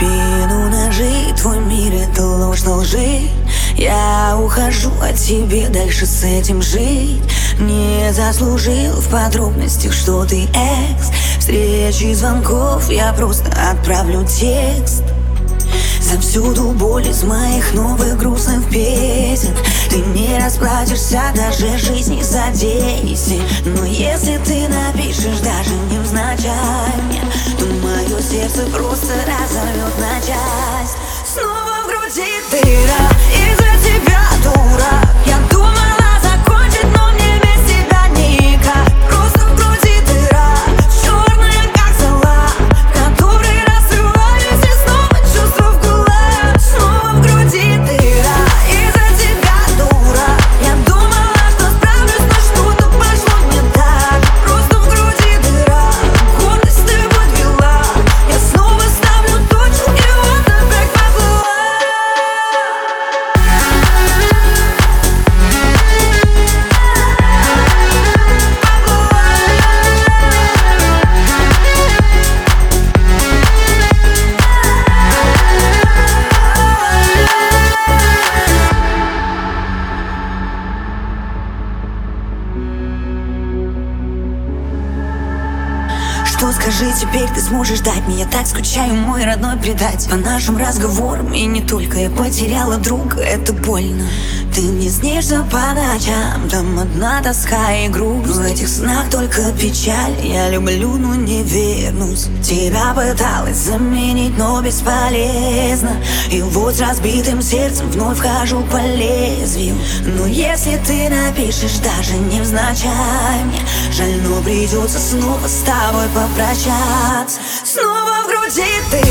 спину ножи, твой мир — это ложь на лжи. Я ухожу от тебя, дальше с этим жить. Не заслужил в подробностях, что ты экс. Встречи, звонков, я просто отправлю текст. Завсюду боль из моих новых грустных песен. Ты не расплатишься даже жизни за 10. Но если ты напишешь, даже невзначай мне, то мое сердце просто разорвет на часть. Снова в груди дыра, из-за тебя, дура. Я думала закончить, но мне без тебя никак. Просто в груди дыра, черная как зола, в которой рассыпались и снова чувства в кулак. Снова в груди дыра, из-за тебя, дура. Я думала, что справлюсь, но что-то пошло не так. Просто в груди дыра, гордость ты подвела. Я снова ставлю точку, и вот опять поплыла. Что скажи теперь, ты сможешь дать мне? Я так скучаю, мой родной предатель. По нашим разговорам и не только. Я потеряла друга, это больно. Ты мне снишься по ночам, там одна тоска и грусть. В этих снах только печаль. Я люблю, но не вернусь. Тебя пыталась заменить, но бесполезно. И вот с разбитым сердцем вновь хожу по лезвию. Но если ты напишешь, даже невзначай мне, жаль, но придется снова с тобой попрощаться. Снова в груди ты.